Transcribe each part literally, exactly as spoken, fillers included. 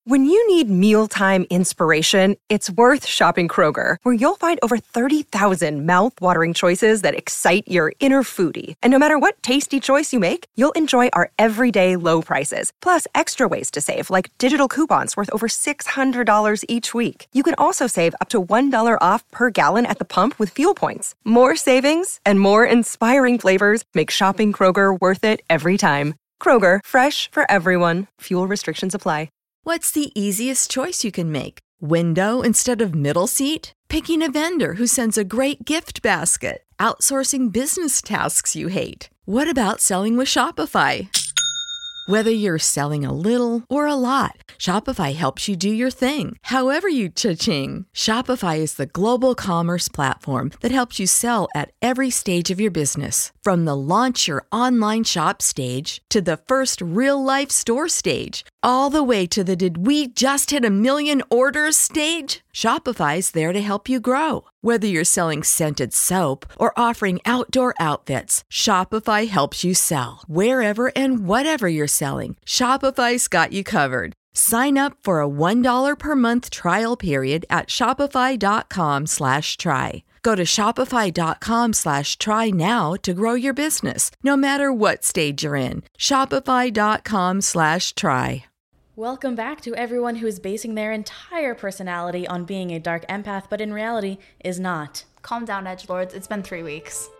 When you need mealtime inspiration, it's worth shopping Kroger, where you'll find over thirty thousand mouth-watering choices that excite your inner foodie. And no matter what tasty choice you make, you'll enjoy our everyday low prices, plus extra ways to save, like digital coupons worth over six hundred dollars each week. You can also save up to one dollar off per gallon at the pump with fuel points. More savings and more inspiring flavors make shopping Kroger worth it every time. Kroger, fresh for everyone. Fuel restrictions apply. What's the easiest choice you can make? Window instead of middle seat? Picking a vendor who sends a great gift basket? Outsourcing business tasks you hate? What about selling with Shopify? Whether you're selling a little or a lot, Shopify helps you do your thing, however you cha-ching. Shopify is the global commerce platform that helps you sell at every stage of your business. From the launch your online shop stage to the first real-life store stage, all the way to the did we just hit a million orders stage. Shopify's there to help you grow. Whether you're selling scented soap or offering outdoor outfits, Shopify helps you sell. Wherever and whatever you're selling, Shopify's got you covered. Sign up for a one dollar per month trial period at shopify.com slash try. Go to shopify.com slash try now to grow your business, no matter what stage you're in. Shopify.com slash try. Welcome back to everyone who is basing their entire personality on being a dark empath, but in reality is not. Calm down, edgelords. It's been three weeks.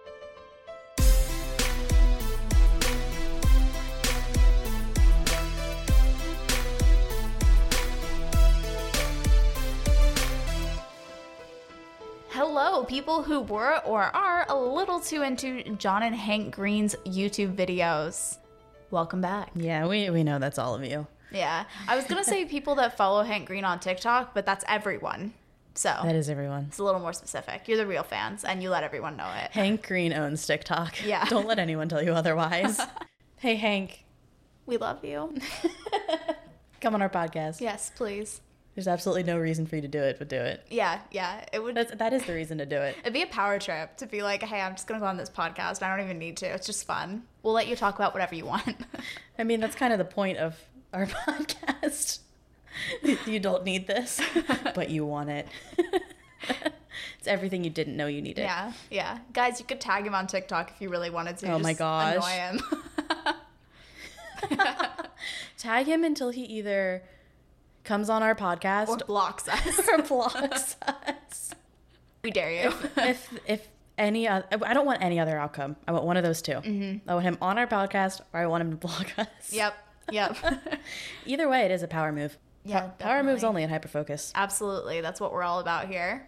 Hello, people who were or are a little too into John and Hank Green's YouTube videos. Welcome back. Yeah, we, we know that's all of you. Yeah, I was going to say people that follow Hank Green on TikTok, but that's everyone. So that is everyone. It's a little more specific. You're the real fans, and you let everyone know it. Hank Green owns TikTok. Yeah. Don't let anyone tell you otherwise. Hey, Hank. We love you. Come on our podcast. Yes, please. There's absolutely no reason for you to do it, but do it. Yeah, yeah. It would. That's, that is the reason to do it. It'd be a power trip to be like, hey, I'm just going to go on this podcast. I don't even need to. It's just fun. We'll let you talk about whatever you want. I mean, that's kind of the point of our podcast. You don't need this, but you want it. It's everything you didn't know you needed. Yeah, yeah. Guys, you could tag him on TikTok if you really wanted to. Oh just my gosh. Annoy him. Tag him until he either comes on our podcast or blocks us. or blocks us. We dare you. If, if, if any other, I don't want any other outcome. I want one of those two. Mm-hmm. I want him on our podcast or I want him to block us. Yep. Yep. Either way, it is a power move. Yeah, power definitely. Moves only in hyperfocus. Absolutely. That's what we're all about here.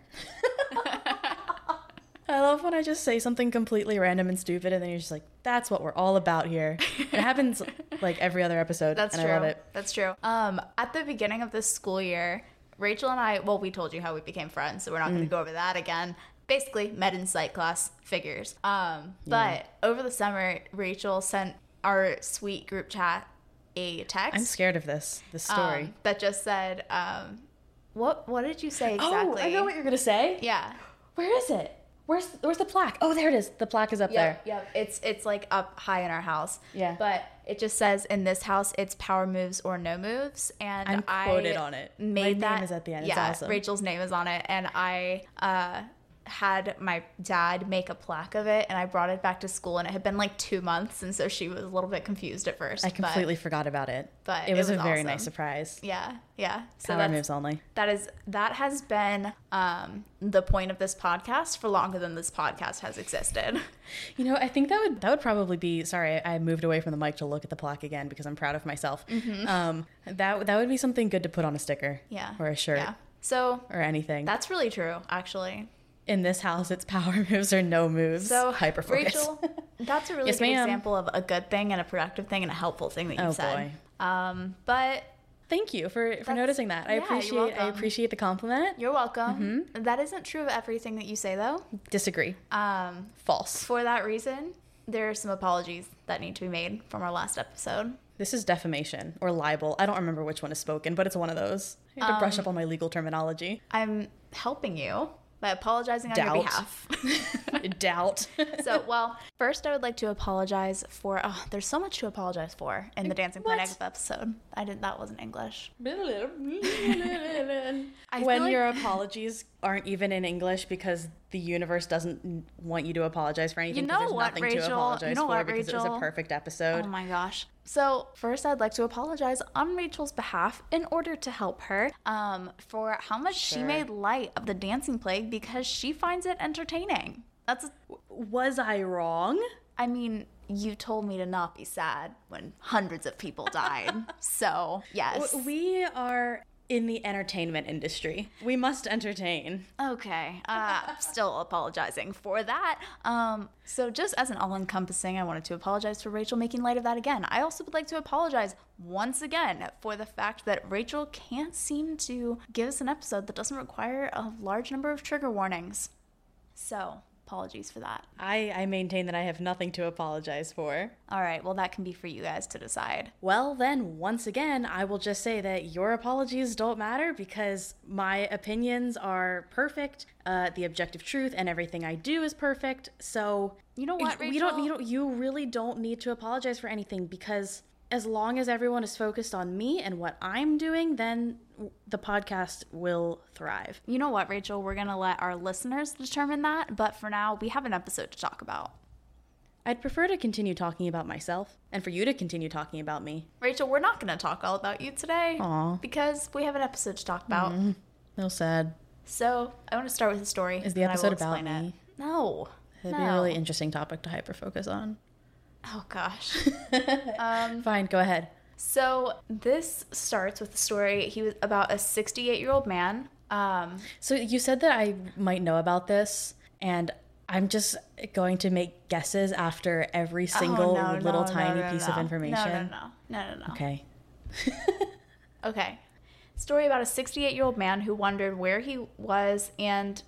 I love when I just say something completely random and stupid and then you're just like, that's what we're all about here. It happens like every other episode. That's and true. I love it. That's true. Um, at the beginning of this school year, Rachel and I, well, we told you how we became friends, so we're not mm. going to go over that again. Basically, met in psych class, figures. Um, but yeah. Over the summer, Rachel sent our sweet group chat a text. I'm scared of this, this story. Um, that just said, um, what What did you say exactly? Oh, I know what you're going to say. Yeah. Where is it? Where's Where's the plaque? Oh, there it is. The plaque is up yep, there. Yep. It's it's like up high in our house. Yeah. But it just says in this house it's power moves or no moves, and I'm I quoted on it. Made My that, name is at the end. Yeah, it's awesome. Rachel's name is on it, and I uh, had my dad make a plaque of it, and I brought it back to school, and it had been like two months, and so she was a little bit confused at first. I completely but, forgot about it. But it was, it was a very awesome. nice surprise. Yeah, yeah. So power moves only. That is that has been um, the point of this podcast for longer than this podcast has existed. You know, I think that would that would probably be. Sorry, I moved away from the mic to look at the plaque again because I'm proud of myself. Mm-hmm. Um, that that would be something good to put on a sticker. Yeah. Or a shirt. Yeah. So or anything. That's really true, actually. In this house, it's power moves or no moves. So, hyperfocus. Rachel, that's a really yes, good ma'am. example of a good thing and a productive thing and a helpful thing that you oh, said. Boy. Um, but thank you for, for noticing that. I yeah, appreciate you're welcome. I appreciate the compliment. You're welcome. Mm-hmm. That isn't true of everything that you say, though. Disagree. Um, False. For that reason, there are some apologies that need to be made from our last episode. This is defamation or libel. I don't remember which one is spoken, but it's one of those. I have to um, brush up on my legal terminology. I'm helping you. by apologizing on Doubt. your behalf. Doubt. So, well, first I would like to apologize for, oh, there's so much to apologize for in the Dancing Point What? Egg episode. I didn't, that wasn't English. I when feel like- your apologies aren't even in English because the universe doesn't want you to apologize for anything You because know there's what, nothing Rachel? to apologize You know for what, because it was Rachel? a perfect episode. Oh my gosh. So first I'd like to apologize on Rachel's behalf in order to help her um, for how much she Sure. made light of the dancing plague because she finds it entertaining. That's, Was I wrong? I mean, you told me to not be sad when hundreds of people died. So, yes. W- We are in the entertainment industry. We must entertain. Okay, uh, still apologizing for that. Um, so just as an all-encompassing, I wanted to apologize for Rachel making light of that again. I also would like to apologize once again for the fact that Rachel can't seem to give us an episode that doesn't require a large number of trigger warnings. So, apologies for that. I, I maintain that I have nothing to apologize for. All right, well, that can be for you guys to decide. Well, then, once again, I will just say that your apologies don't matter because my opinions are perfect. Uh, the objective truth and everything I do is perfect. So, You know what, we don't, Rachel? you don't, you really don't need to apologize for anything because as long as everyone is focused on me and what I'm doing, then the podcast will thrive. You know what, Rachel? We're going to let our listeners determine that, but for now, we have an episode to talk about. I'd prefer to continue talking about myself and for you to continue talking about me. Rachel, we're not going to talk all about you today Aw. because we have an episode to talk about. No sad. So I want to start with a story. Is the and I will episode about explain me? it. No. It'd no. be a really interesting topic to hyper-focus on. Oh, gosh. Fine, go ahead. So this starts with a story. He was about a sixty-eight-year-old man. Um, So you said that I might know about this, and I'm just going to make guesses after every single oh, no, little no, tiny no, no, piece no. of information. No, no, no. No, no, no. Okay. Okay. Story about a sixty-eight-year-old man who wondered where he was and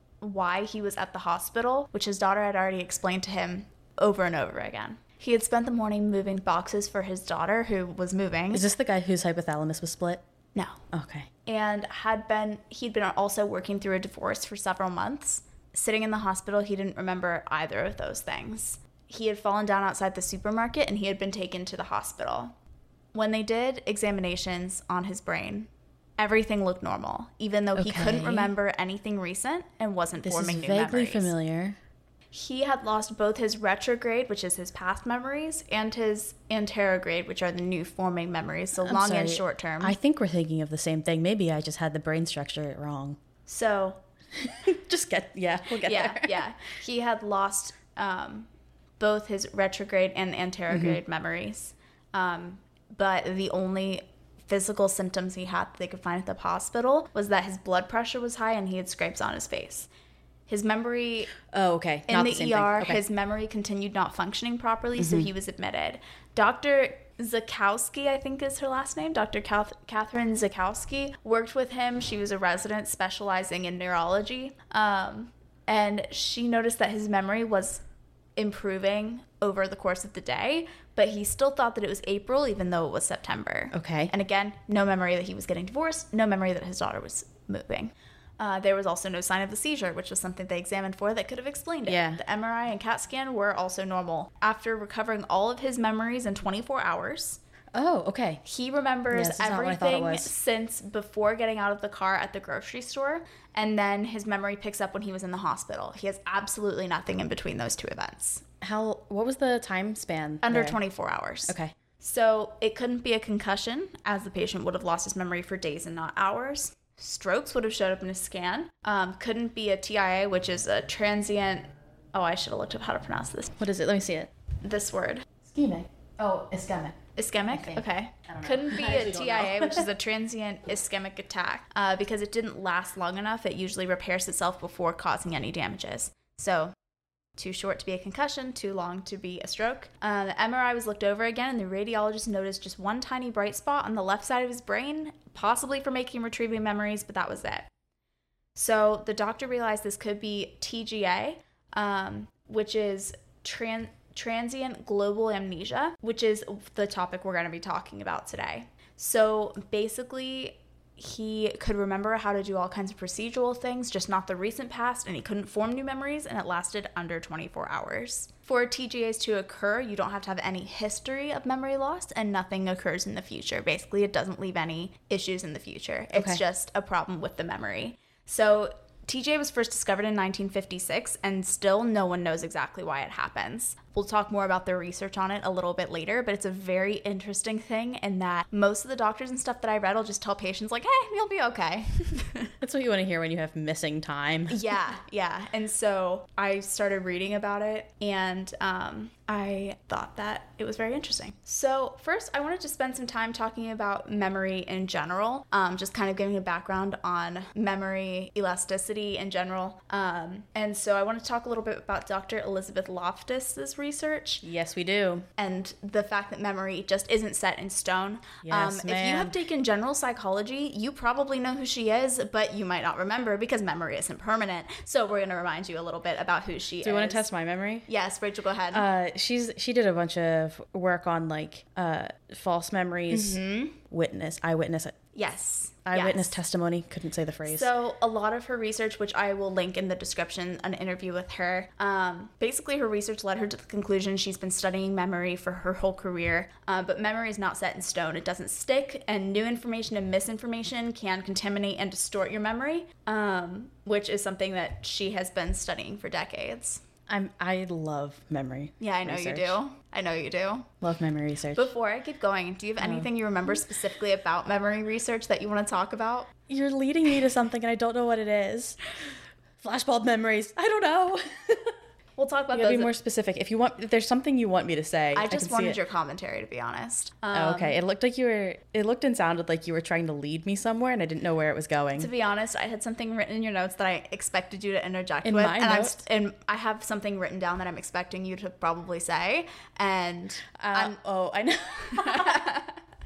why he was at the hospital, which his daughter had already explained to him over and over again. He had spent the morning moving boxes for his daughter, who was moving. Is this the guy whose hypothalamus was split? No. Okay. And had been, he'd been also working through a divorce for several months. Sitting in the hospital, he didn't remember either of those things. He had fallen down outside the supermarket and he had been taken to the hospital. When they did examinations on his brain, everything looked normal, even though he Okay. couldn't remember anything recent and wasn't This forming is new vaguely memories. familiar. He had lost both his retrograde, which is his past memories, and his anterograde, which are the new forming memories, so I'm long and sorry. short term. I think we're thinking of the same thing. Maybe I just had the brain structure wrong. So Just get, yeah, we'll get yeah, there. yeah. He had lost um, both his retrograde and anterograde Mm-hmm. memories. Um, but the only physical symptoms he had that they could find at the hospital was that his blood pressure was high and he had scrapes on his face. His memory Oh, okay. in Not the, the, same E R, thing. Okay. his memory continued not functioning properly, so Mm-hmm. he was admitted. Doctor Zakowski, I think is her last name, Doctor Kath- Catherine Zakowski, worked with him. She was a resident specializing in neurology. Um, and she noticed that his memory was improving over the course of the day, but he still thought that it was April, even though it was September. Okay. And again, no memory that he was getting divorced, no memory that his daughter was moving. Uh, there was also no sign of the seizure, which was something they examined for that could have explained it. Yeah. The M R I and CAT scan were also normal. After recovering all of his memories in twenty-four hours, Oh, okay. he remembers Yeah, this is not what I thought it everything was. since before getting out of the car at the grocery store, and then his memory picks up when he was in the hospital. He has absolutely nothing in between those two events. How, what was the time span? Under there? twenty-four hours. Okay. So it couldn't be a concussion, as the patient would have lost his memory for days and not hours. Strokes would have showed up in a scan. Um, couldn't be a T I A, which is a transient. Oh, I should have looked up how to pronounce this. What is it? Let me see it. This word. Ischemic. Oh, ischemic. Ischemic? think. Okay. I don't know. Couldn't be I a actually don't T I A, know. which is a transient ischemic attack. Uh, because it didn't last long enough, it usually repairs itself before causing any damages. So, too short to be a concussion, too long to be a stroke. Uh, the M R I was looked over again, and the radiologist noticed just one tiny bright spot on the left side of his brain, possibly for making and retrieving memories, but that was it. So the doctor realized this could be T G A, um, which is tran- transient global amnesia, which is the topic we're going to be talking about today. So basically, he could remember how to do all kinds of procedural things, just not the recent past, and he couldn't form new memories, and it lasted under twenty-four hours. For T G As to occur, you don't have to have any history of memory loss, and nothing occurs in the future. Basically, it doesn't leave any issues in the future. It's Okay. just a problem with the memory. So T G A was first discovered in nineteen fifty-six, and still no one knows exactly why it happens. We'll talk more about the research on it a little bit later, but it's a very interesting thing in that most of the doctors and stuff that I read will just tell patients like, hey, you'll be okay. That's what you want to hear when you have missing time. Yeah, yeah. And so I started reading about it, and um, I thought that it was very interesting. So first, I wanted to spend some time talking about memory in general, um, just kind of giving a background on memory elasticity in general. Um, and so I want to talk a little bit about Doctor Elizabeth Loftus's research. Yes, we do. And the fact that memory just isn't set in stone. Yes, um, if ma'am. you have taken general psychology, you probably know who she is, but you might not remember because memory isn't permanent. So we're going to remind you a little bit about who she is. Do you want to test my memory? Yes, Rachel, go ahead. Uh, she's she did a bunch of work on like uh, false memories, witness, eyewitness, yes. eyewitness yes. testimony. Couldn't say the phrase. So a lot of her research, which I will link in the description, an interview with her, um, basically her research led her to the conclusion she's been studying memory for her whole career, uh, but memory is not set in stone. It doesn't stick, and new information and misinformation can contaminate and distort your memory, um, which is something that she has been studying for decades. I'm I love memory. Yeah, I know research. you do. I know you do. Love memory research. Before I keep going, do you have anything you remember specifically about memory research that you want to talk about? You're leading me to something and I don't know what it is. Flashbulb memories. I don't know. We'll talk about You gotta those. be more specific. If you want, if there's something you want me to say, I I just can see wanted it. your commentary, to be honest. Oh, Um, okay. It looked like you were. It looked and sounded like you were trying to lead me somewhere, and I didn't know where it was going. To be honest, I had something written in your notes that I expected you to interject In with, my and I'm notes? st- and I have something written down that I'm expecting you to probably say, and Uh, I'm oh, I know.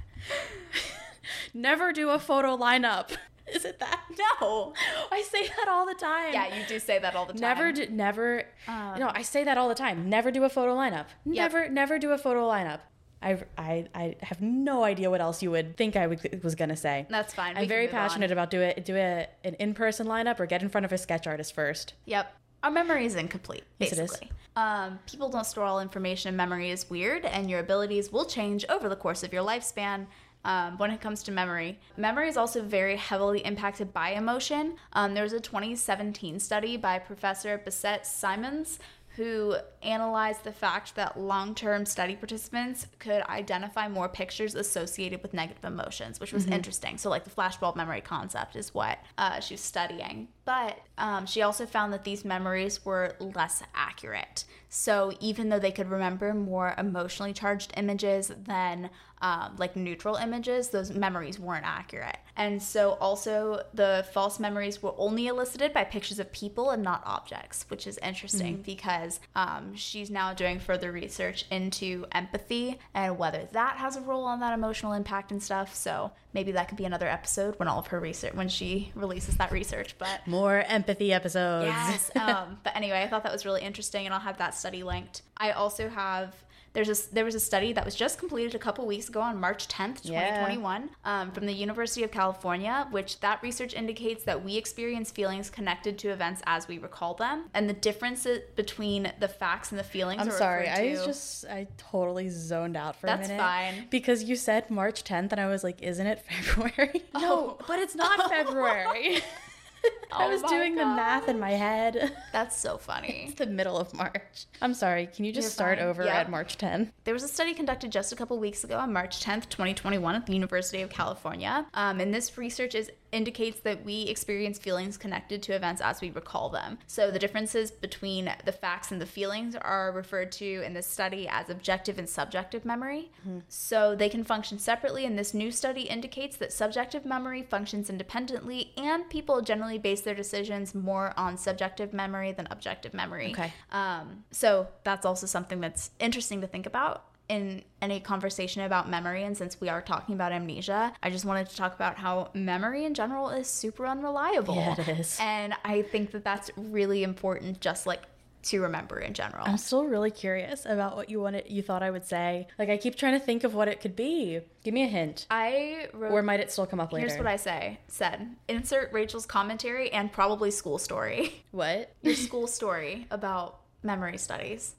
Never do a photo lineup. Is it that? no. I say that all the time. Yeah, you do say that all the time. Never do, never. Um, no, I say that all the time. Never do a photo lineup. Never, never do a photo lineup. I, I, I have no idea what else you would think I would, was gonna say. That's fine. We I'm can very move on. passionate about do it. Do a, an in-person lineup or get in front of a sketch artist first. Yep. Our memory is incomplete, Yes, it is. basically. Um, people don't store all information. Memory is weird, and your abilities will change over the course of your lifespan. Um, when it comes to memory, memory is also very heavily impacted by emotion. Um, there was a twenty seventeen study by Professor Bissett Simons who analyzed the fact that long-term study participants could identify more pictures associated with negative emotions, which was Mm-hmm. interesting. So like the flashbulb memory concept is what uh, she was studying. But um, she also found that these memories were less accurate. So even though they could remember more emotionally charged images than um, like neutral images, those memories weren't accurate. And so also the false memories were only elicited by pictures of people and not objects, which is interesting Mm-hmm. because um, she's now doing further research into empathy and whether that has a role on that emotional impact and stuff. So maybe that could be another episode when all of her research, when she releases that research. But More empathy episodes. yes. Um, but anyway, I thought that was really interesting, and I'll have that study linked. I also have. There's a, there was a study that was just completed a couple weeks ago on March tenth, twenty twenty-one, yeah. um, from the University of California, which that research indicates that we experience feelings connected to events as we recall them. And the differences between the facts and the feelings I'm are sorry. referred I to- just, I totally zoned out for That's a minute. fine. Because you said March tenth, and I was like, isn't it February? No, Oh. but it's not February. I Oh was my doing the God. math in my head. That's so funny. It's the middle of March. I'm sorry. Can you just You're start fine. over Yep. at March tenth? There was a study conducted just a couple weeks ago on March tenth, twenty twenty-one at the University of California. Um, and this research is indicates that we experience feelings connected to events as we recall them. So the differences between the facts and the feelings are referred to in this study as objective and subjective memory. Mm-hmm. So they can function separately, and this new study indicates that subjective memory functions independently, and people generally base their decisions more on subjective memory than objective memory. Okay. Um, so that's also something that's interesting to think about in any conversation about memory. And since we are talking about amnesia, I just wanted to talk about how memory in general is super unreliable. Yeah, it is. And I think that that's really important, just like to remember in general. I'm still really curious about what you wanted, you thought I would say. Like, I keep trying to think of what it could be. Give me a hint. I wrote, or might it still come up later? Here's what I say. Said, insert Rachel's commentary and probably school story. What? Your school story about memory studies.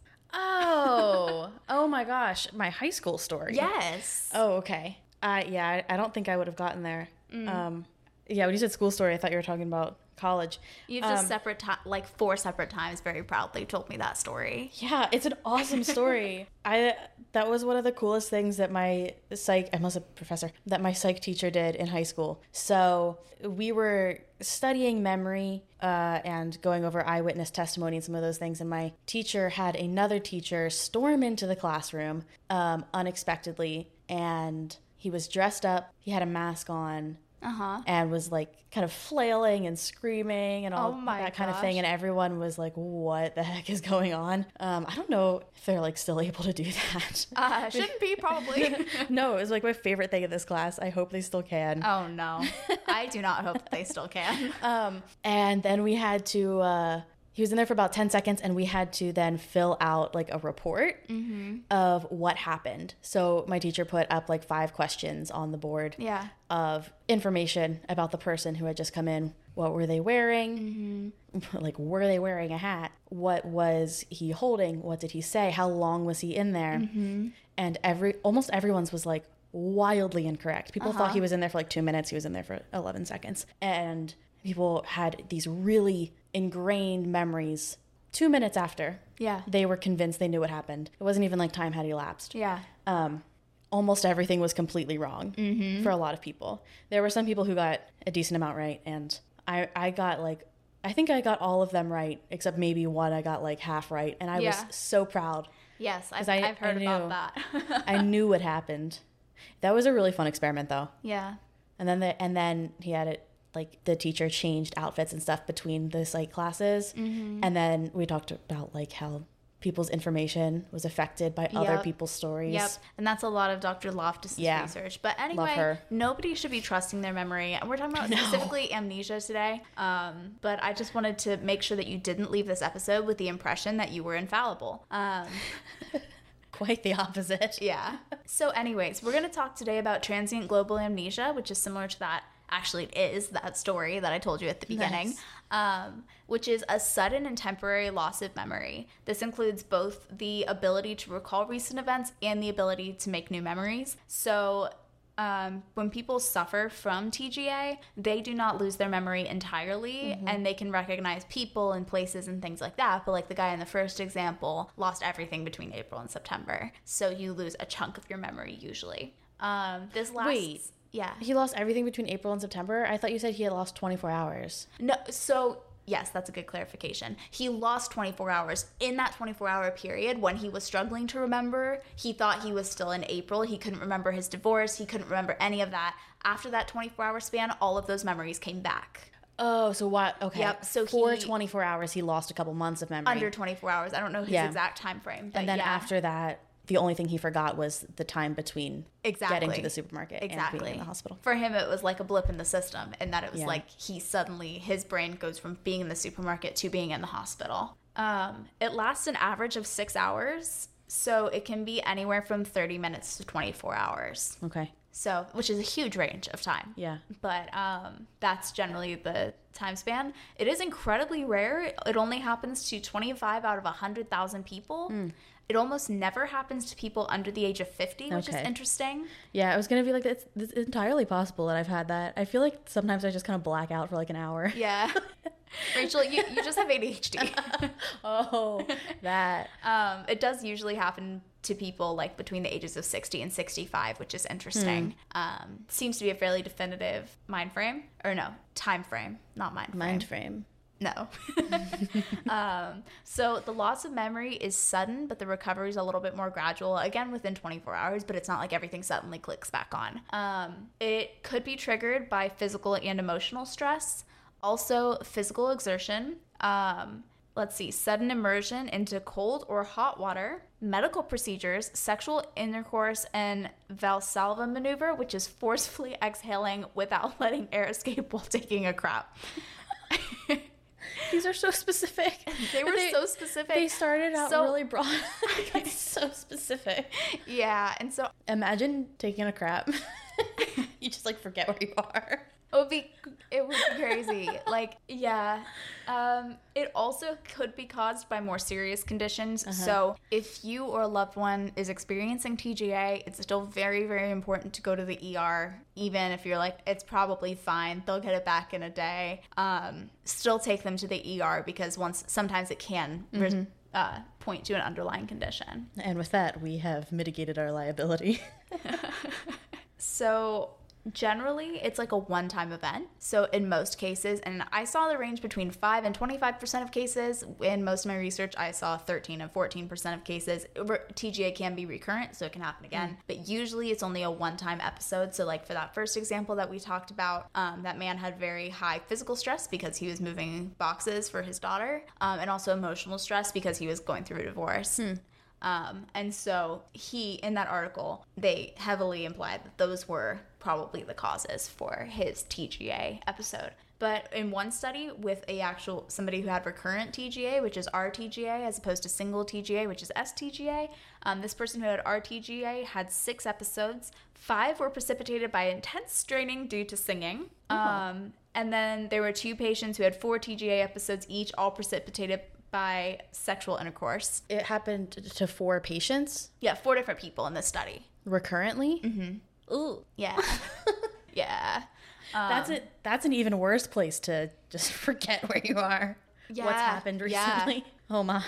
Oh. Oh my gosh. My high school story. Yes. Oh, okay. Uh, yeah, I, I don't think I would have gotten there. Mm. Um, yeah, when you said school story, I thought you were talking about college. You've just um, separate time, like four separate times, very proudly told me that story. Yeah, it's an awesome story. I that was one of the coolest things that my psych, I was a professor, that my psych teacher did in high school. So we were studying memory uh, and going over eyewitness testimony and some of those things. And my teacher had another teacher storm into the classroom um, unexpectedly, and he was dressed up. He had a mask on. Uh-huh. And was like kind of flailing and screaming and all oh my that kind gosh. of thing. And everyone was like, what the heck is going on? Um, I don't know if they're like still able to do that. Uh, shouldn't be, probably. No, it was like my favorite thing in this class. I hope they still can. Oh no. I do not hope that they still can. Um, and then we had to, uh, he was in there for about ten seconds, and we had to then fill out like a report mm-hmm. of what happened. So my teacher put up like five questions on the board yeah. of information about the person who had just come in. What were they wearing? Mm-hmm. Like, were they wearing a hat? What was he holding? What did he say? How long was he in there? Mm-hmm. And every almost everyone's was like wildly incorrect. People uh-huh. thought he was in there for like two minutes. He was in there for eleven seconds. And people had these really ingrained memories two minutes after yeah they were convinced they knew what happened. It wasn't even like time had elapsed. Yeah. Um, almost everything was completely wrong mm-hmm. for a lot of people. There were some people who got a decent amount right, and I, I got like, I think I got all of them right, except maybe one I got like half right, and I yeah. was so proud. Yes, I've, I, I've heard I knew, about that. I knew what happened. That was a really fun experiment, though. Yeah. And then the, and then he had it, like the teacher changed outfits and stuff between the psych classes. Mm-hmm. And then we talked about like how people's information was affected by yep. other people's stories. Yep. And that's a lot of Doctor Loftus's yeah. research. But anyway, nobody should be trusting their memory. And we're talking about no. specifically amnesia today. Um, but I just wanted to make sure that you didn't leave this episode with the impression that you were infallible. Um, Quite the opposite. Yeah. So anyways, we're going to talk today about transient global amnesia, which is similar to that. Actually, it is that story that I told you at the beginning, nice. um, which is a sudden and temporary loss of memory. This includes both the ability to recall recent events and the ability to make new memories. So um, when people suffer from T G A, they do not lose their memory entirely, mm-hmm. and they can recognize people and places and things like that. But like the guy in the first example lost everything between April and September. So you lose a chunk of your memory usually. Um, this last... Wait. Yeah. He lost everything between April and September? I thought you said he had lost twenty-four hours. No, so yes, that's a good clarification. He lost twenty-four hours. In that twenty-four hour period, when he was struggling to remember, he thought he was still in April. He couldn't remember his divorce. He couldn't remember any of that. After that twenty-four hour span, all of those memories came back. Oh, so what? Okay. Yep. So for he, twenty-four hours, he lost a couple months of memory. Under twenty-four hours. I don't know his yeah. exact time frame. But and then yeah. after that, the only thing he forgot was the time between exactly. getting to the supermarket exactly. and being in the hospital. For him, it was like a blip in the system, and that it was yeah. like he suddenly, his brain goes from being in the supermarket to being in the hospital. Um, it lasts an average of six hours, so it can be anywhere from thirty minutes to twenty-four hours. Okay. So, which is a huge range of time. Yeah. But um, that's generally the time span. It is incredibly rare. It only happens to twenty-five out of one hundred thousand people. Mm. It almost never happens to people under the age of fifty, which okay. is interesting. Yeah, I was going to be like, it's, it's entirely possible that I've had that. I feel like sometimes I just kind of black out for like an hour. Yeah. Rachel, you, you just have A D H D. Oh, that. Um, it does usually happen to people like between the ages of sixty and sixty-five, which is interesting. Hmm. Um, seems to be a fairly definitive mind frame. Or no, time frame, not mind frame. Mind frame. No. um, so the loss of memory is sudden, but the recovery is a little bit more gradual, again, within twenty-four hours, but it's not like everything suddenly clicks back on. Um, it could be triggered by physical and emotional stress, also physical exertion, um, let's see, sudden immersion into cold or hot water, medical procedures, sexual intercourse, and Valsalva maneuver, which is forcefully exhaling without letting air escape while taking a crap. These are so specific. They were so specific. They started out So- really broad. It's so specific. Yeah, and so Imagine taking a crap. You just like forget where you are. it would be it would be crazy. Like, yeah. Um, it also could be caused by more serious conditions. Uh-huh. So if you or a loved one is experiencing T G A, it's still very, very important to go to the E R. Even if you're like, it's probably fine, they'll get it back in a day. Um, still take them to the E R because once sometimes it can mm-hmm. uh, point to an underlying condition. And with that, we have mitigated our liability. So generally, it's like a one-time event. So in most cases, and I saw the range between five and twenty-five percent of cases. In most of my research, I saw thirteen and fourteen percent of cases. T G A can be recurrent, so it can happen again. Mm. But usually it's only a one-time episode. So like for that first example that we talked about, um, that man had very high physical stress because he was moving boxes for his daughter, um, and also emotional stress because he was going through a divorce. Hmm. Um, and so he, in that article, they heavily implied that those were probably the causes for his T G A episode. But in one study with a actual somebody who had recurrent T G A, which is R T G A, as opposed to single T G A, which is S T G A, um, this person who had R T G A had six episodes. Five were precipitated by intense straining due to singing. Oh. Um, and then there were two patients who had four T G A episodes each, all precipitated by sexual intercourse. It happened to four patients? Yeah, four different people in this study. Recurrently? Mm-hmm. Ooh. Yeah. Yeah. Um, that's it. That's an even worse place to just forget where you are. Yeah. What's happened recently? Yeah. Oh my.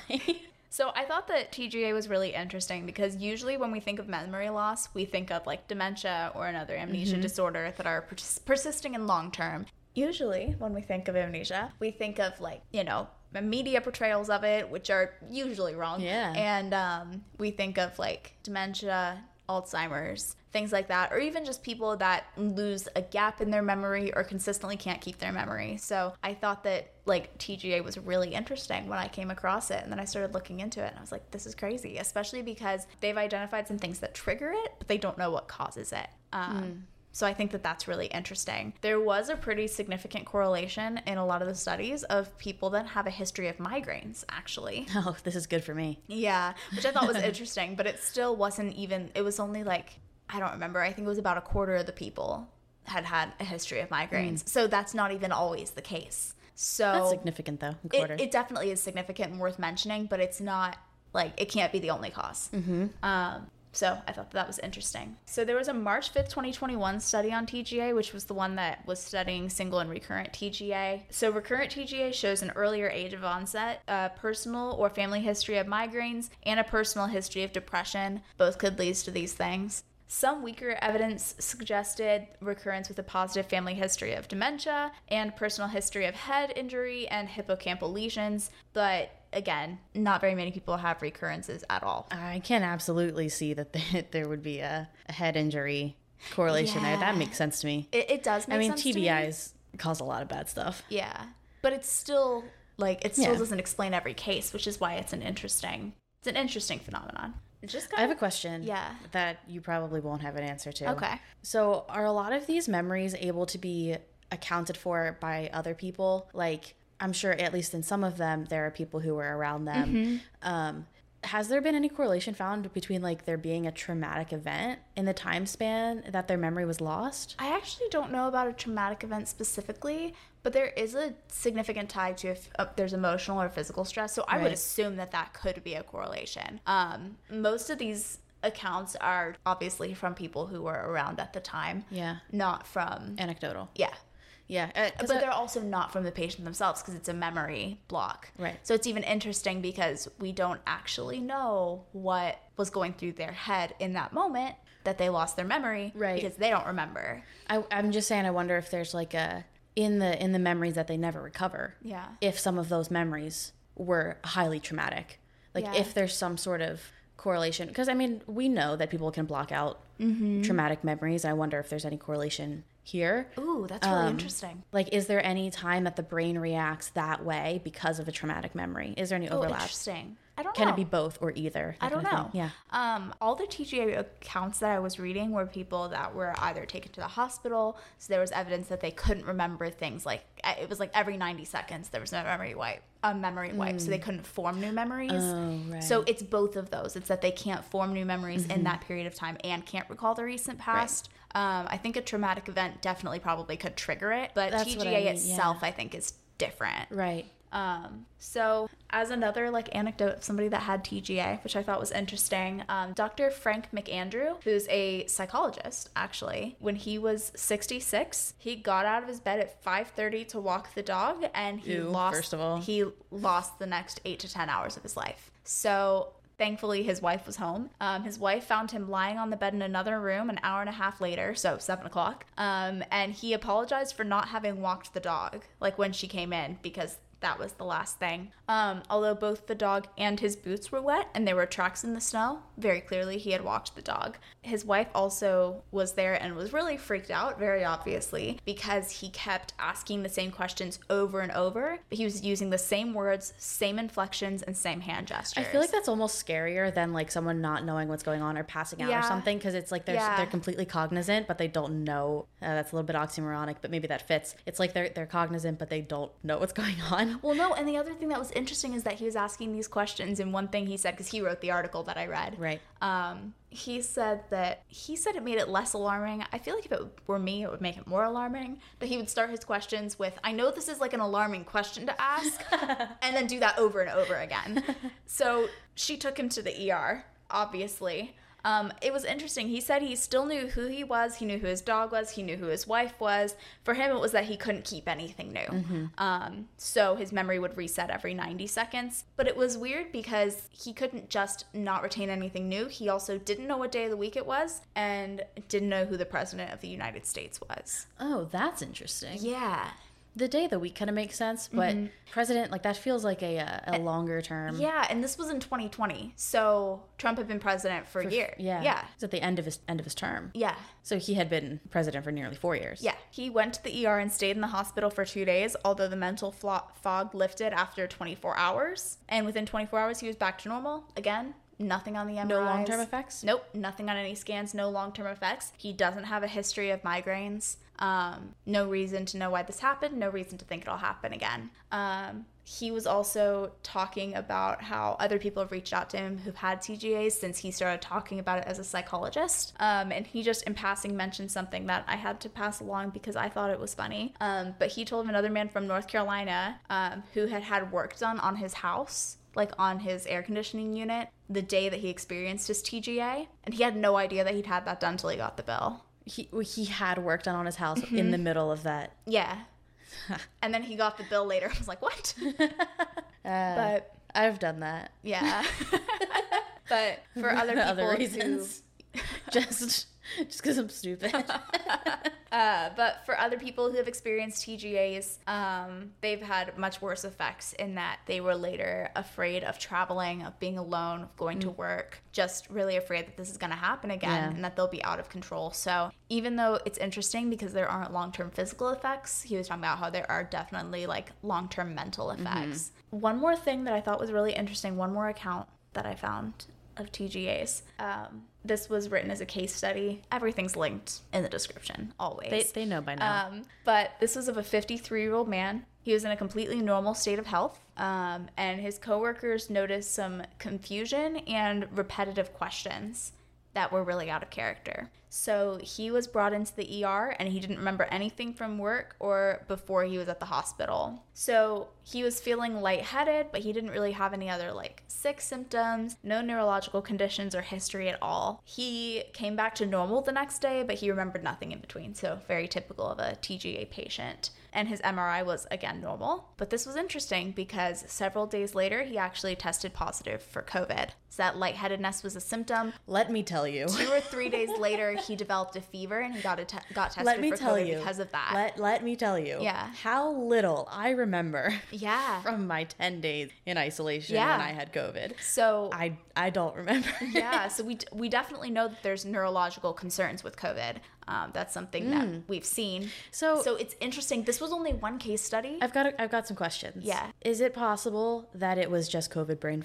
So I thought that T G A was really interesting because usually when we think of memory loss, we think of like dementia or another amnesia mm-hmm. disorder that are pers- persisting in long term. Usually when we think of amnesia, we think of like, you know, media portrayals of it, which are usually wrong. Yeah. And um, we think of like dementia, Alzheimer's, things like that, or even just people that lose a gap in their memory or consistently can't keep their memory. So I thought that like T G A was really interesting when I came across it, and then I started looking into it and I was like, this is crazy, especially because they've identified some things that trigger it, but they don't know what causes it. Um, mm. So I think that that's really interesting. There was a pretty significant correlation in a lot of the studies of people that have a history of migraines, actually. Oh, this is good for me. Yeah, which I thought was interesting, but it still wasn't even, it was only like, I don't remember, I think it was about a quarter of the people had had a history of migraines. Mm. So that's not even always the case. So that's significant though, a quarter. It, it definitely is significant and worth mentioning, but it's not, like, it can't be the only cause. Mm-hmm. Um, So I thought that, that was interesting. So there was a March fifth, twenty twenty-one study on T G A, which was the one that was studying single and recurrent T G A. So recurrent T G A shows an earlier age of onset, a personal or family history of migraines, and a personal history of depression. Both could lead to these things. Some weaker evidence suggested recurrence with a positive family history of dementia and personal history of head injury and hippocampal lesions, but again, not very many people have recurrences at all. I can absolutely see that there would be a, a head injury correlation yeah. there. That makes sense to me. It, it does make I mean, sense T B Is to me. Cause a lot of bad stuff. Yeah. But it's still, like, it still yeah. doesn't explain every case, which is why it's an interesting, it's an interesting phenomenon. Just I have a question yeah. that you probably won't have an answer to. Okay. So are a lot of these memories able to be accounted for by other people? Like, I'm sure at least in some of them, there are people who were around them. Mm-hmm. Um, has there been any correlation found between like there being a traumatic event in the time span that their memory was lost? I actually don't know about a traumatic event specifically, but there is a significant tie to if uh, there's emotional or physical stress. So I right. would assume that that could be a correlation. Um, most of these accounts are obviously from people who were around at the time. Yeah. Not from... Anecdotal. Yeah. Yeah. Uh, but they're also not from the patient themselves because it's a memory block. Right. So it's even interesting because we don't actually know what was going through their head in that moment that they lost their memory. Right. Because they don't remember. I, I'm just saying I wonder if there's like a... in the in the memories that they never recover. Yeah. If some of those memories were highly traumatic. Like yeah. if there's some sort of correlation. Because, I mean, we know that people can block out mm-hmm. traumatic memories. I wonder if there's any correlation here. Ooh, that's really um, interesting. Like, is there any time that the brain reacts that way because of a traumatic memory? Is there any overlap? Oh, interesting. I don't Can know. it be both or either? I don't kind of know. thing? Yeah. Um, all the T G A accounts that I was reading were people that were either taken to the hospital, so there was evidence that they couldn't remember things like it was like every ninety seconds there was a memory wipe, a memory wipe, so they couldn't form new memories. Oh, right. So it's both of those. It's that they can't form new memories in that period of time and can't recall the recent past. Um, I think a traumatic event definitely probably could trigger it, but That's T G A what I mean, itself, yeah. I think, is different. Right. Um, so as another like anecdote of somebody that had T G A, which I thought was interesting, um, Doctor Frank McAndrew, who's a psychologist actually, when he was sixty-six, he got out of his bed at five thirty to walk the dog, and he Ew, lost, first of all. he lost the next eight to ten hours of his life. So thankfully, his wife was home. Um, his wife found him lying on the bed in another room an hour and a half later, so seven o'clock. Um, and he apologized for not having walked the dog, like when she came in, because that was the last thing. Um, although both the dog and his boots were wet and there were tracks in the snow, very clearly he had walked the dog. His wife also was there and was really freaked out, very obviously, because he kept asking the same questions over and over, but he was using the same words, same inflections, and same hand gestures. I feel like that's almost scarier than like someone not knowing what's going on or passing out Yeah. or something, because it's like they're Yeah. they're completely cognizant but they don't know. Uh, that's a little bit oxymoronic, but maybe that fits. It's like they're they're cognizant but they don't know what's going on. Well, no, and the other thing that was interesting is that he was asking these questions, and one thing he said, because he wrote the article that I read, Right. um, he said that, he said it made it less alarming. I feel like if it were me, it would make it more alarming, but he would start his questions with, I know this is like an alarming question to ask, and then do that over and over again. So she took him to the E R, obviously. Um, it was interesting. He said he still knew who he was. He knew who his dog was. He knew who his wife was. For him, it was that he couldn't keep anything new. Mm-hmm. Um, so his memory would reset every ninety seconds. But it was weird because he couldn't just not retain anything new. He also didn't know what day of the week it was and didn't know who the president of the United States was. Oh, that's interesting. Yeah. The day of the week kind of makes sense, but president, like that feels like a a, a longer term. Yeah, and this was in twenty twenty. So Trump had been president for, a year. Yeah. Yeah. It's at the end of his end of his term. Yeah. So he had been president for nearly four years. Yeah, he went to the E R and stayed in the hospital for two days, although the mental flo- fog lifted after twenty-four hours. And within twenty-four hours, he was back to normal. Again, nothing on the M R Is. No long-term effects? Nope, nothing on any scans, no long-term effects. He doesn't have a history of migraines. Um, no reason to know why this happened, no reason to think it'll happen again. Um, he was also talking about how other people have reached out to him who've had T G As since he started talking about it as a psychologist. Um, and he just in passing mentioned something that I had to pass along because I thought it was funny. Um, but he told of another man from North Carolina um, who had had work done on his house, like on his air conditioning unit, the day that he experienced his T G A. And he had no idea that he'd had that done until he got the bill. He he had work done on his house in the middle of that. Yeah. And then he got the bill later. I was like, what? Uh, But I've done that. yeah. But for other people other reasons. who just just because I'm stupid. Uh, but for other people who have experienced T G As, um, they've had much worse effects in that they were later afraid of traveling, of being alone, of going to work, just really afraid that this is going to happen again Yeah. and that they'll be out of control. So even though it's interesting because there aren't long-term physical effects, he was talking about how there are definitely like long-term mental effects. One more thing that I thought was really interesting, one more account that I found of T G As. Um, this was written as a case study. Everything's linked in the description, always. They they know by now. Um, but this was of a fifty-three-year-old man. He was in a completely normal state of health, um, and his coworkers noticed some confusion and repetitive questions that were really out of character. So he was brought into the E R and he didn't remember anything from work or before he was at the hospital. So he was feeling lightheaded, but he didn't really have any other like sick symptoms, no neurological conditions or history at all. He came back to normal the next day, but he remembered nothing in between. So very typical of a T G A patient. And his M R I was again normal. But this was interesting because several days later, he actually tested positive for COVID. So that lightheadedness was a symptom. Let me tell you. Two or three days later, he developed a fever and he got a te- got tested Let me for tell COVID you. because of that. Let let me tell you. Yeah. How little I remember yeah. from my ten days in isolation Yeah. when I had COVID. So I I don't remember. yeah, so we we definitely know that there's neurological concerns with COVID. Um, that's something that we've seen. So- so it's interesting. This was only one case study. I've got a, I've got some questions. Yeah. Is it possible that it was just COVID brain fog?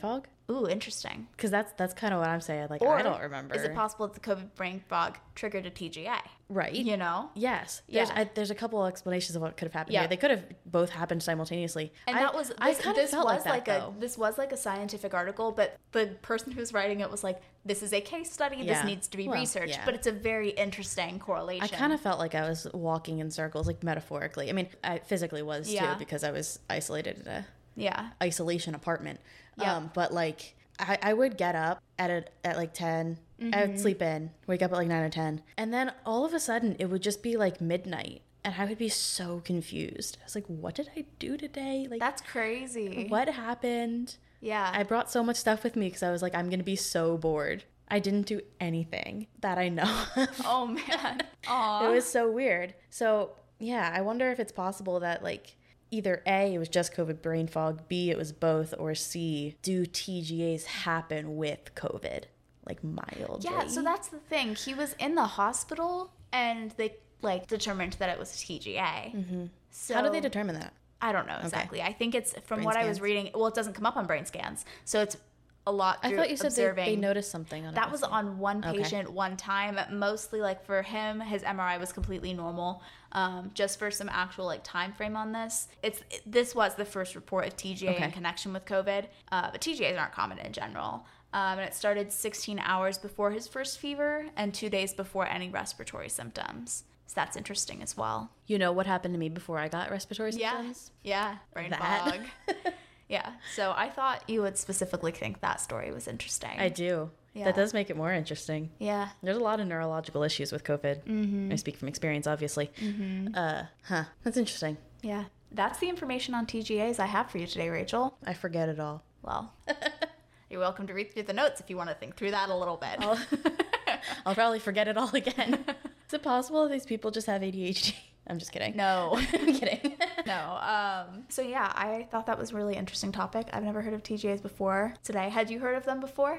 Ooh, interesting. Because that's that's kind of what I'm saying. Like, Or I don't remember. Is it possible that the COVID brain fog triggered a T G A? Right. You know? Yes. There's, Yeah. I, there's a couple of explanations of what could have happened Yeah. here. They could have both happened simultaneously. And I, that was this, I kind of this felt was like that, like though. a this was like a scientific article, but the person who was writing it was like, this is a case study. Yeah. This needs to be Well, researched. yeah. But it's a very interesting correlation. I kind of felt like I was walking in circles, like metaphorically. I mean, I physically was Yeah. too, because I was isolated in a yeah. isolation apartment. Yeah. Um, but like, I, I would get up at a, at like ten. Mm-hmm. I would sleep in, wake up at like nine or ten, and then all of a sudden it would just be like midnight, and I would be so confused. I was like, "What did I do today? Like, That's crazy. what happened?" Yeah. I brought so much stuff with me because I was like, I'm gonna be so bored. I didn't do anything that I know of. Oh man. Aw. It was so weird. So yeah, I wonder if it's possible that like either A, it was just COVID brain fog, B, it was both, or C, do T G As happen with COVID? Like mildly? Yeah, so that's the thing. He was in the hospital and they like determined that it was a T G A. Mm-hmm. So How do they determine that? I don't know exactly. I think it's from Brain what I was scans? reading. Well, it doesn't come up on brain scans, so it's a lot. I through thought you said they, observing. they noticed something on it. That was on one Okay. patient one time. Mostly like for him, his M R I was completely normal. Um, just for some actual like time frame on this, it's it, this was the first report of T G A Okay. in connection with COVID. Uh, but T G As aren't common in general. Um, and it started sixteen hours before his first fever and two days before any respiratory symptoms. So that's interesting as well. You know what happened to me before I got respiratory Yeah, symptoms? yeah, brain That. fog. Yeah, so I thought you would specifically think that story was interesting. I do. Yeah. That does make it more interesting. Yeah. There's a lot of neurological issues with COVID. Mm-hmm. I speak from experience, obviously. Mm-hmm. Uh, huh. That's interesting. Yeah. That's the information on T G As I have for you today, Rachel. I forget it all. Well, you're welcome to read through the notes if you want to think through that a little bit. I'll, I'll probably forget it all again. Is it possible that these people just have A D H D? I'm just kidding. No. I'm kidding. No. Um, so, yeah, I thought that was a really interesting topic. I've never heard of T G As before today. Had you heard of them before?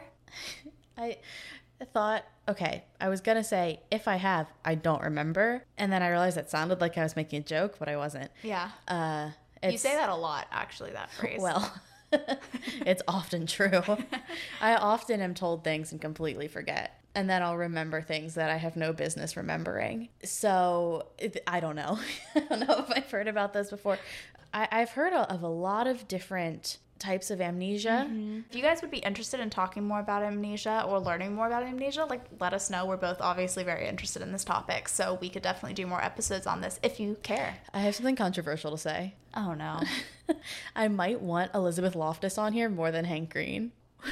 I thought, okay, I was going to say, if I have, I don't remember. And then I realized that sounded like I was making a joke, but I wasn't. Yeah. Uh, You it's- say that a lot, actually, that phrase. Well, it's often true. I often am told things and completely forget. And then I'll remember things that I have no business remembering. So it, I don't know. I don't know if I've heard about this before. I, I've heard of a lot of different types of amnesia. If you guys would be interested in talking more about amnesia or learning more about amnesia, like let us know. We're both obviously very interested in this topic, so we could definitely do more episodes on this if you care. I have something controversial to say. Oh no. I might want Elizabeth Loftus on here more than Hank Green.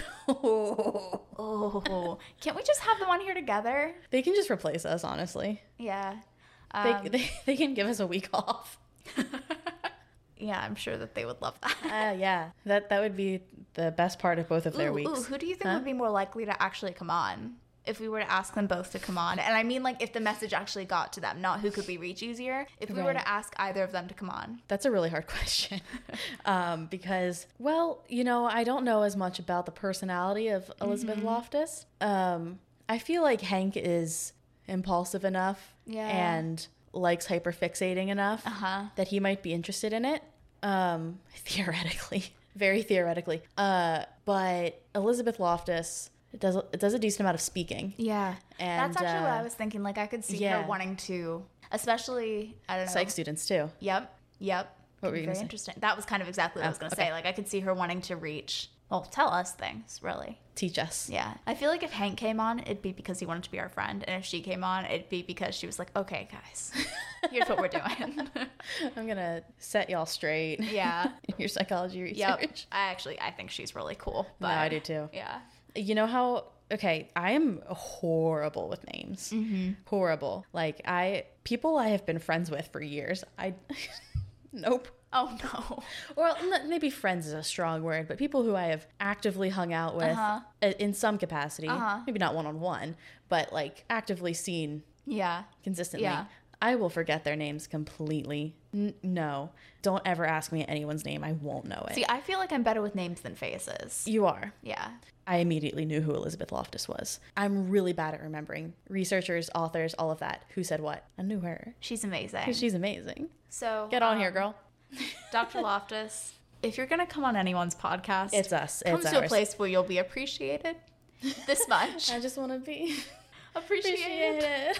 Oh, can't we just have them on here together? They can just replace us, honestly. Yeah. They, Um, they, they can give us a week off. yeah, I'm sure that they would love that. Uh, yeah, that that would be the best part of both of their Ooh, weeks. ooh, who do you think Huh? would be more likely to actually come on if we were to ask them both to come on? And I mean, like, if the message actually got to them, not who could we reach easier. If we were Right. to ask either of them to come on. That's a really hard question. um, because, well, you know, I don't know as much about the personality of Elizabeth Mm-hmm. Loftus. Um, I feel like Hank is impulsive enough Yeah. and likes hyperfixating enough Uh-huh. that he might be interested in it. Um, theoretically, very theoretically. Uh, but Elizabeth Loftus does it does a decent amount of speaking. Yeah. And, That's actually what uh, I was thinking. Like, I could see yeah. her wanting to, especially, I don't know. Psych students too. Yep. Yep. What were Could be you gonna very say? interesting. That was kind of exactly what I was Oh, going to okay. say. Like, I could see her wanting to reach, well, tell us things, really. Teach us. Yeah. I feel like if Hank came on, it'd be because he wanted to be our friend. And if she came on, it'd be because she was like, okay, guys, here's what we're doing. I'm gonna set y'all straight. Yeah. in your psychology research. Yep. I actually, I think she's really cool. But No, I do too. Yeah. You know how? Okay, I am horrible with names. Mm-hmm. Horrible. Like I, people I have been friends with for years. I, nope. Oh, no. Well, n- maybe friends is a strong word, but people who I have actively hung out with Uh-huh. i- in some capacity, Uh-huh. maybe not one on one, but like actively seen Yeah. consistently. Yeah. I will forget their names completely. N- no, don't ever ask me anyone's name. I won't know it. See, I feel like I'm better with names than faces. You are. Yeah. I immediately knew who Elizabeth Loftus was. I'm really bad at remembering researchers, authors, all of that. Who said what? I knew her. She's amazing. She's amazing. So Get on um, here, girl. Doctor Loftus if you're going to come on anyone's podcast, It's us. Come It's to ours. a place where you'll be appreciated this much. I just want to be appreciated. appreciated.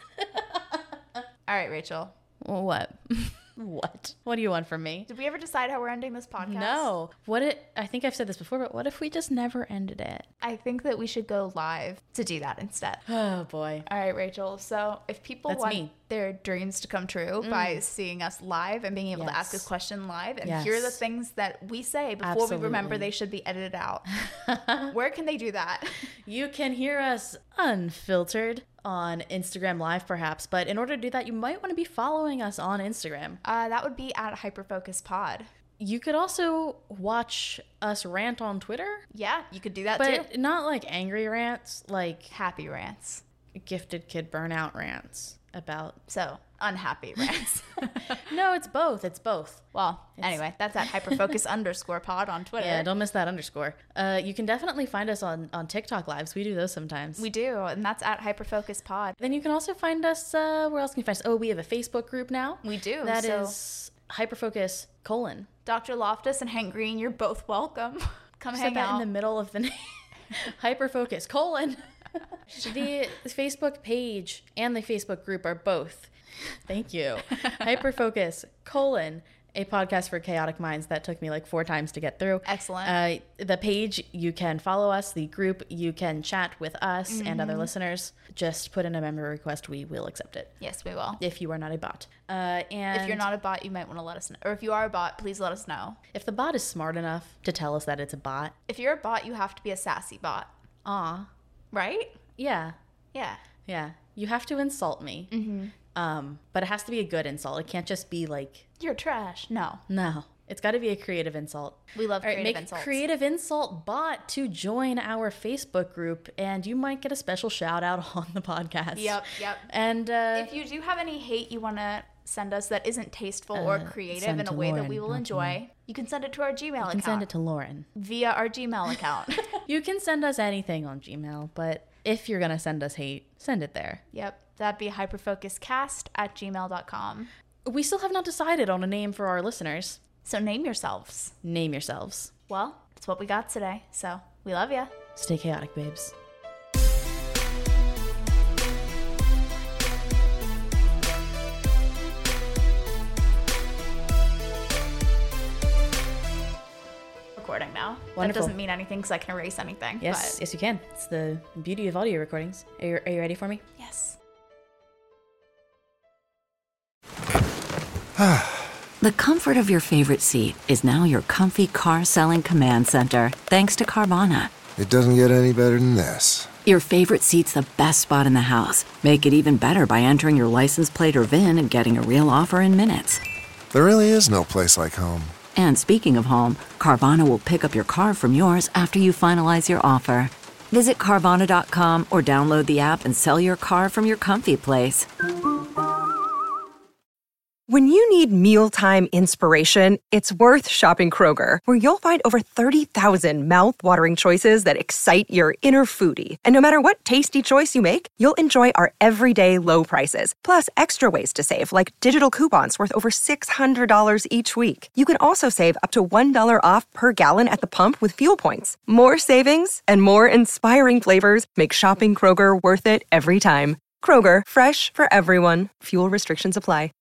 All right, Rachel. What? What? What do you want from me? Did we ever decide how we're ending this podcast? No. What it? I think I've said this before, but what if we just never ended it? I think that we should go live to do that instead. Oh boy. All right, Rachel. So if people That's want me. their dreams to come true by seeing us live and being able to ask Yes. us question live and Yes. hear the things that we say before we remember Absolutely. they should be edited out, where can they do that? You can hear us unfiltered on Instagram Live, perhaps, but in order to do that, you might want to be following us on Instagram. Uh, that would be at Hyperfocus Pod. You could also watch us rant on Twitter, Yeah, you could do that but too. not like angry rants, like Happy rants. gifted kid burnout rants about. So unhappy rants. No, it's both. It's both. Well, anyway, that's at Hyperfocus underscore pod on Twitter. Yeah, don't miss that underscore. Uh, you can definitely find us on, on TikTok lives. We do those sometimes. We do, and that's at Hyperfocus Pod. Then you can also find us, uh, where else can you find us? Oh, we have a Facebook group now. We do. That so is Hyperfocus colon. Doctor Loftus and Hank Green, you're both welcome. Come Set hang that out. in the middle of the name. Hyperfocus colon. The Facebook page and the Facebook group are both. Thank you. Hyperfocus colon. A podcast for chaotic minds that took me like four times to get through. Excellent. Uh, the page, you can follow us. The group, you can chat with us and Mm-hmm. other listeners. Just put in a member request. We will accept it. Yes, we will. If you are not a bot. Uh, and If you're not a bot, you might want to let us know. Or if you are a bot, please let us know. if the bot is smart enough to tell us that it's a bot, If you're a bot, you have to be a sassy bot, aw, right? yeah, Yeah. yeah. You have to insult me. Mm-hmm. Um, but it has to be a good insult. It can't just be like, You're trash. No. no. It's got to be a creative insult. We love All right, creative make insults. a creative insult bot to join our Facebook group, and you might get a special shout out on the podcast. Yep, yep. And uh, If you do have any hate you want to send us that isn't tasteful or Uh, creative send in a to way that Lauren, we will not to enjoy, you can send it to our Gmail you account. can send it to Lauren. via our Gmail account. You can send us anything on Gmail, but if you're gonna send us hate, send it there. Yep. That'd be hyperfocuscast at gmail dot com. We still have not decided on a name for our listeners. So name yourselves. Name yourselves. Well, that's what we got today. So we love you. Stay chaotic, babes. Recording now. Wonderful. That doesn't mean anything because I can erase anything. Yes, But yes, you can. It's the beauty of audio recordings. Are you, are you ready for me? yes. The comfort of your favorite seat is now your comfy car selling command center, thanks to Carvana. It doesn't get any better than this. Your favorite seat's the best spot in the house. Make it even better by entering your license plate or V I N and getting a real offer in minutes. There really is no place like home. And speaking of home, Carvana will pick up your car from yours after you finalize your offer. Visit Carvana dot com or download the app and sell your car from your comfy place. When you need mealtime inspiration, it's worth shopping Kroger, where you'll find over thirty thousand mouthwatering choices that excite your inner foodie. And no matter what tasty choice you make, you'll enjoy our everyday low prices, plus extra ways to save, like digital coupons worth over six hundred dollars each week. You can also save up to one dollar off per gallon at the pump with fuel points. More savings and more inspiring flavors make shopping Kroger worth it every time. Kroger, fresh for everyone. Fuel restrictions apply.